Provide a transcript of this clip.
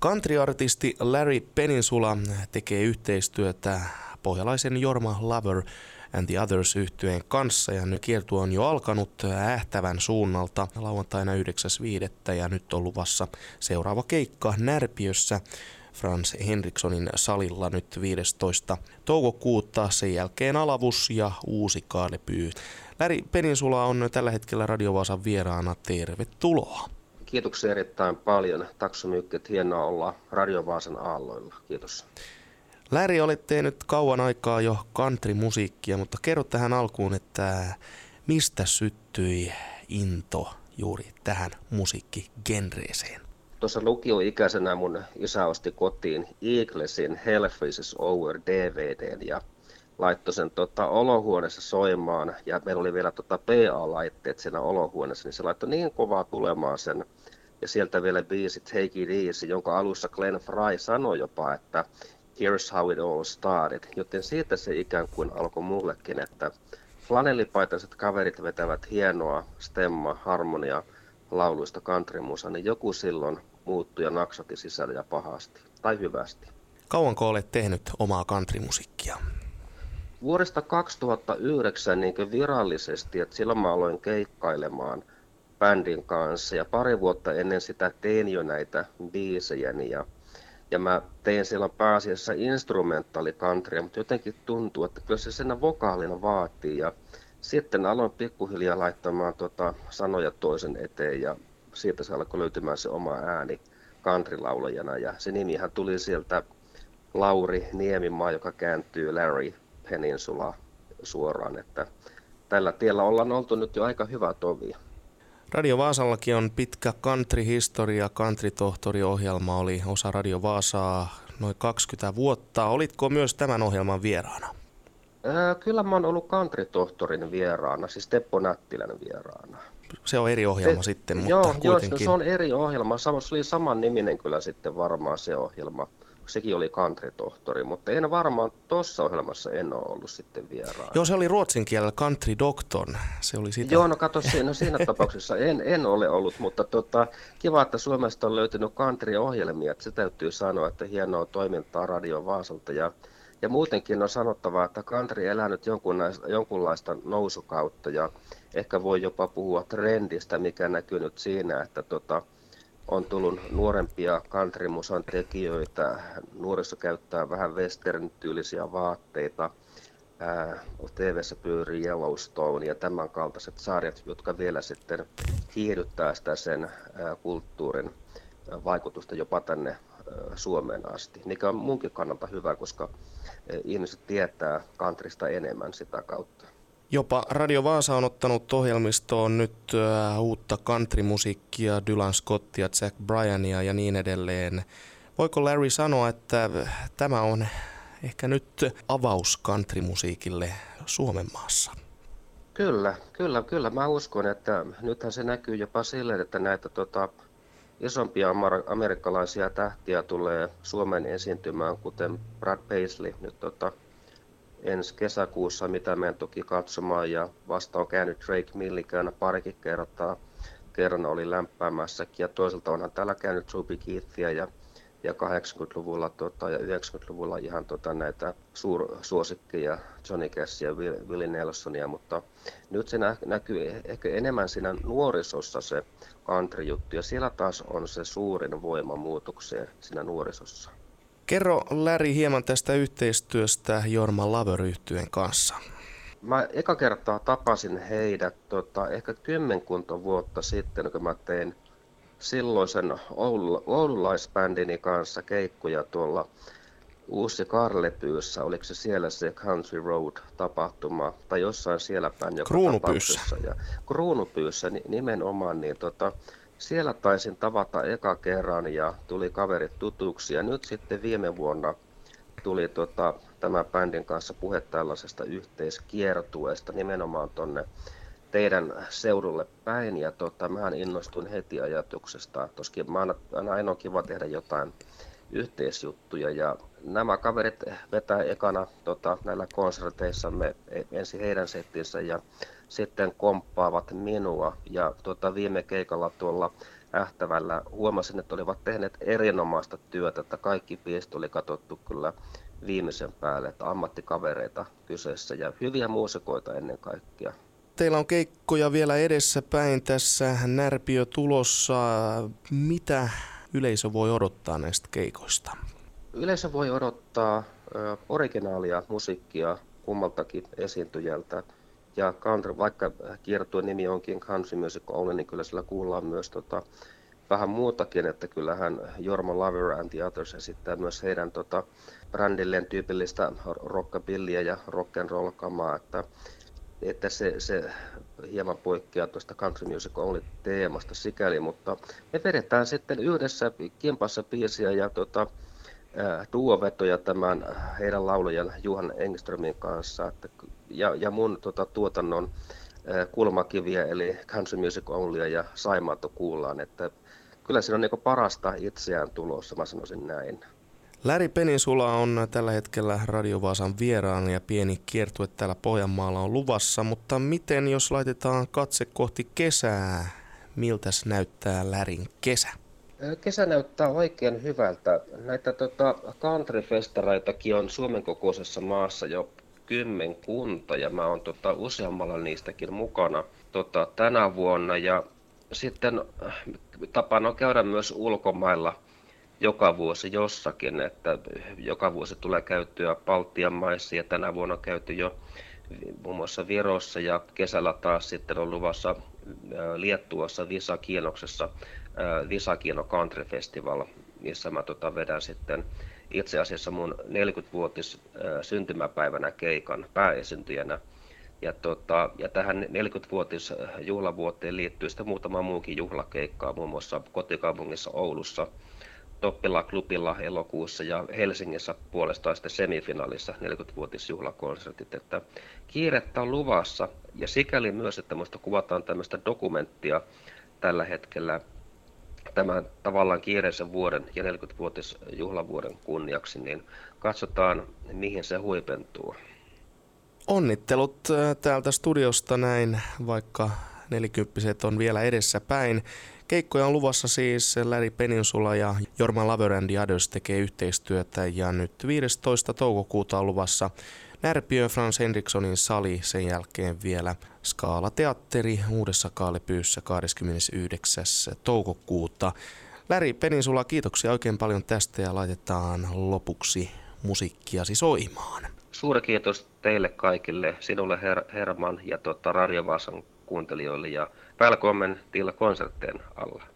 Country-artisti Larry Peninsula tekee yhteistyötä pohjalaisen Jorma Lover and the Others -yhtyeen kanssa ja nyt kiertue on jo alkanut Ähtävän suunnalta lauantaina 9.5. ja nyt on luvassa seuraava keikka Närpiössä Frans Henrikssonin salilla nyt 15. toukokuuta, sen jälkeen Alavus ja Uusi Kaalepyy. Larry Peninsula on tällä hetkellä Radio Vaasan vieraana. Tervetuloa. Kiitoksia erittäin paljon. Tack så mycket. Hienoa olla Radio Vaasan aalloilla. Kiitos. Larry, olet tehnyt kauan aikaa jo country-musiikkia, mutta kerro tähän alkuun, että mistä syttyi into juuri tähän musiikkigenreeseen? Tuossa lukioikäisenä mun isä osti kotiin Eaglesin Hell Freezes Over DVDn ja laittoi sen olohuoneessa soimaan. Ja meillä oli vielä PA-laitteet siinä olohuoneessa, niin se laittoi niin kovaa tulemaan sen. Ja sieltä vielä biisi Take It Easy, jonka alussa Glenn Frey sanoi jopa, että Here's how it all started. Joten siitä se ikään kuin alkoi mullekin, että flanellipaitaiset kaverit vetävät hienoa stemma, harmonia lauluista countrymusa, niin joku silloin muuttui ja naksati sisällä ja pahasti, tai hyvästi. Kauanko olet tehnyt omaa countrymusiikkia? Vuodesta 2009 niin virallisesti, että silloin mä aloin keikkailemaan bändin kanssa ja pari vuotta ennen sitä tein jo näitä biisejäni ja mä tein siellä pääasiassa instrumentaalicountrya, mutta jotenkin tuntuu, että kyllä se sen vokaalina vaatii ja sitten aloin pikkuhiljaa laittamaan sanoja toisen eteen ja siitä se alkoi löytymään se oma ääni countrylaulajana ja se nimihän tuli sieltä Lauri Niemimaa, joka kääntyy Larry Peninsula suoraan, että tällä tiellä ollaan oltu nyt jo aika hyvä tovi. Radio Vaasallakin on pitkä country-historia. Country-tohtori-ohjelma oli osa Radio Vaasaa noin 20 vuotta. Olitko myös tämän ohjelman vieraana? Kyllä mä oon ollut country-tohtorin vieraana, siis Teppo Nättilän vieraana. Se on eri ohjelma sitten, mutta joo, kuitenkin. Joo, se on eri ohjelma. Se oli saman niminen kyllä sitten varmaan se ohjelma. Sekin oli country-tohtori, mutta en varmaan tuossa ohjelmassa en ole ollut sitten vieraana. Joo, se oli ruotsin kielellä country doctor. Se oli sitä. Joo, no kato, siinä tapauksessa en ole ollut, mutta kiva, että Suomesta on löytynyt country-ohjelmia. Että se täytyy sanoa, että hienoa toimintaa Radio Vaasalta. Ja muutenkin on sanottava, että country elää nyt jonkunlaista nousukautta ja ehkä voi jopa puhua trendistä, mikä näkyy nyt siinä, että on tullut nuorempia countrymusan tekijöitä, nuoriso käyttää vähän western-tyylisiä vaatteita, TV:ssä pyörii Yellowstone ja tämän kaltaiset sarjat, jotka vielä sitten kiihdyttää sitä sen kulttuurin vaikutusta jopa tänne Suomeen asti, mikä on munkin kannalta hyvä, koska ihmiset tietää countrysta enemmän sitä kautta. Jopa Radio Vaasa on ottanut ohjelmistoon nyt uutta countrymusiikkia, Dylan Scottia, Jack Bryania ja niin edelleen. Voiko Larry sanoa, että tämä on ehkä nyt avaus countrymusiikille Suomen maassa? Kyllä. Mä uskon, että nythän se näkyy jopa silleen, että näitä isompia amerikkalaisia tähtiä tulee Suomeen esiintymään, kuten Brad Paisley nyt ensi kesäkuussa, mitä menen toki katsomaan, ja vasta on käynyt Drake Milligan parikin kertaa. Kerran oli lämpäämässäkin, ja toisaalta onhan täällä käynyt Toby Keithia ja 80-luvulla ja 90-luvulla ihan näitä suursuosikkeja, Johnny Cashia ja Willie Nelsonia, mutta nyt se näkyy ehkä enemmän siinä nuorisossa se country-juttu, ja siellä taas on se suurin voima muutokseen siinä nuorisossa. Kerro Larry hieman tästä yhteistyöstä Jorma Lover-yhtyeen kanssa. Mä eka kertaa tapasin heidät ehkä 10 vuotta sitten, kun mä tein silloisen oululaisbändini kanssa keikkoja tuolla Uusi Kaalepyyssä. Oliko se siellä se Country Road-tapahtuma tai jossain siellä päin joka Kruunupyyssä. Ja Kruunupyyssä nimenomaan, niin siellä taisin tavata eka kerran ja tuli kaverit tutuksi ja nyt sitten viime vuonna tuli tämän bändin kanssa puhe tällaisesta yhteiskiertueesta nimenomaan tonne teidän seudulle päin ja mähän innostuin heti ajatuksesta, koska aina on kiva tehdä jotain yhteisjuttuja ja nämä kaverit vetää ekana näillä konserteissamme ensin heidän settinsä ja sitten komppaavat minua ja viime keikalla tuolla Ähtävällä. Huomasin, että olivat tehneet erinomaista työtä, että kaikki biisit oli katsottu kyllä viimeisen päälle, että ammattikavereita kyseessä ja hyviä muusikoita ennen kaikkea. Teillä on keikkoja vielä edessäpäin tässä, Närpiö tulossa. Mitä yleisö voi odottaa näistä keikoista? Yleisö voi odottaa originaalia musiikkia kummaltakin esiintyjältä. Ja country, vaikka kiertueen nimi onkin Country Music Only, niin kyllä sillä kuullaan myös vähän muutakin, että kyllähän Jorma Lover and the Others esittää myös heidän brändilleen tyypillistä rockabillyä ja rock'n'roll-kamaa, että se hieman poikkeaa tuosta Country Music Only teemasta sikäli, mutta me vedetään sitten yhdessä kimpassa biisiä ja duovetoja tämän heidän laulajan Johan Engströmin kanssa ja mun tuotannon kulmakiviä eli Country Music Onlya ja Saimaato kuullaan, että kyllä siinä on niinku parasta itseään tulossa, mä sanoisin näin. Larry Peninsula on tällä hetkellä Radio Vaasan vieraana ja pieni kiertue täällä Pohjanmaalla on luvassa, mutta miten jos laitetaan katse kohti kesää, miltäs näyttää Larryn kesä? Kesä näyttää oikein hyvältä. Näitä countryfestareitakin on Suomen kokoisessa maassa jo kymmenkunta ja mä oon useammalla niistäkin mukana tänä vuonna. Ja sitten tapana on käydä myös ulkomailla joka vuosi jossakin, että joka vuosi tulee käytyä Baltian maissa ja tänä vuonna on käyty jo muun muassa Virossa ja kesällä taas sitten on luvassa Liettuassa Visakienoksessa Visakieno Country Festival, missä mä vedän sitten itse asiassa mun 40-vuotis syntymäpäivänä keikan pääesiintyjänä. Ja tähän 40-vuotis juhlavuoteen liittyy sitten muutama muukin juhlakeikkaa, muun muassa kotikaupungissa Oulussa, Toppila-klubilla elokuussa ja Helsingissä puolestaan sitten semifinaalissa 40-vuotisjuhlakonsertit. Että kiirettä on luvassa ja sikäli myös, että muista kuvataan tämmöistä dokumenttia tällä hetkellä tämän tavallaan kiireisen vuoden ja 40-vuotisjuhlavuoden kunniaksi, niin katsotaan mihin se huipentuu. Onnittelut täältä studiosta näin, vaikka 40 on vielä edessä päin. Keikkoja on luvassa siis Larry Peninsula ja Jorma Lover and the Others tekee yhteistyötä ja nyt 15. toukokuuta on luvassa Närpiö Frans Henrikssonin sali, sen jälkeen vielä Skaala-teatteri Uudessa Kaalepyyssä 29. toukokuuta. Larry Peninsula, kiitoksia oikein paljon tästä ja laitetaan lopuksi musiikkiasi soimaan. Suuri kiitos teille kaikille, sinulle Herman ja Radio Vaasan kuuntelijoille ja välkommen till konserten alla.